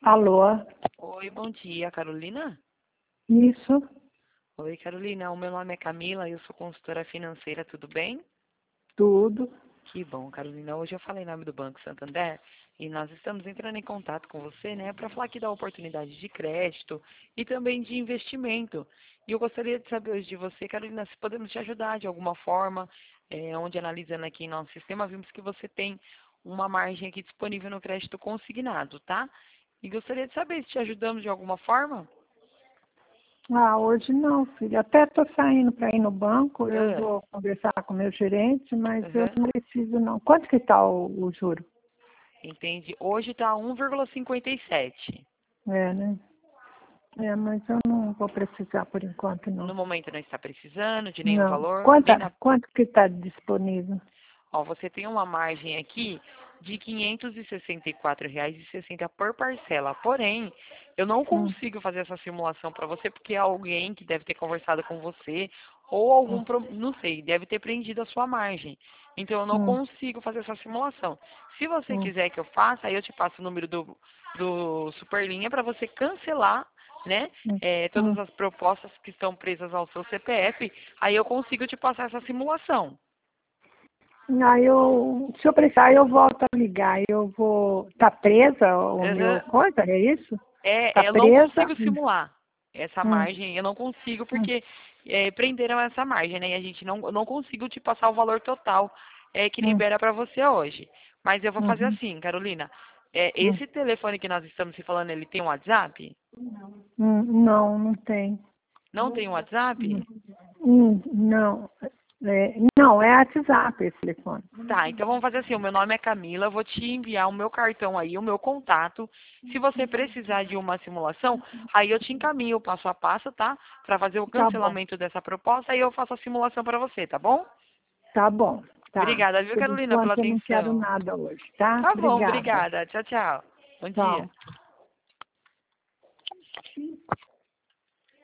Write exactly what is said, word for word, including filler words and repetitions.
Alô? Oi, bom dia, Carolina? Isso? Oi, Carolina, o meu nome é Camila, eu sou consultora financeira, tudo bem? Tudo. Que bom, Carolina. Hoje eu falei em nome do Banco Santander e nós estamos entrando em contato com você, né, para falar aqui da oportunidade de crédito e também de investimento. E eu gostaria de saber hoje de você, Carolina, se podemos te ajudar de alguma forma, é, onde analisando aqui em nosso sistema, vimos que você tem uma margem aqui disponível no crédito consignado, tá? E gostaria de saber se te ajudamos de alguma forma. Ah, hoje não, filha. Até estou saindo para ir no banco, eu Ah, vou conversar com o meu gerente, mas eu aham. não preciso não. Quanto que está o, o juro? Entende? Hoje está um vírgula cinquenta e sete. É, né? É, mas eu não vou precisar por enquanto, não. No momento não está precisando de nenhum Não. valor, nem Quanta, na... quanto que está disponível? Ó, você tem uma margem aqui de quinhentos e sessenta e quatro reais e sessenta por parcela. Porém, eu não Hum, consigo fazer essa simulação para você porque é alguém que deve ter conversado com você ou algum, hum, pro- não sei, deve ter prendido a sua margem. Então, eu não hum, consigo fazer essa simulação. Se você hum, quiser que eu faça, aí eu te passo o número do, do Superlinha para você cancelar, né, hum, eh, todas hum. as propostas que estão presas ao seu C P F. Aí eu consigo te passar essa simulação. Aí eu, se eu precisar, eu volto a ligar. Eu vou. Tá presa o meu Aham. coisa, é isso? Tá É, eu não presa? consigo Hum, simular essa hum, margem, eu não consigo hum, porque é, prenderam essa margem, né? E a gente não, eu não consigo te passar o valor total é, que hum, libera para você hoje. Mas eu vou fazer uhum, assim, Carolina. É, hum. esse telefone que nós estamos se falando, ele tem um WhatsApp? Hum, não, não tem. Não tem um WhatsApp? Hum, não. É, não, é WhatsApp esse telefone. Tá, então vamos fazer assim, o meu nome é Camila, eu vou te enviar o meu cartão aí, o meu contato. Se você precisar de uma simulação, aí eu te encaminho passo a passo, tá? Para fazer o Tá bom, cancelamento dessa proposta, aí eu faço a simulação para você, tá bom? tá bom, tá. Obrigada, viu, Por Carolina, pela enquanto eu não quero atenção. nada hoje, tá? Tá bom, Obrigada. obrigada. Tchau, tchau. Bom dia. Tchau.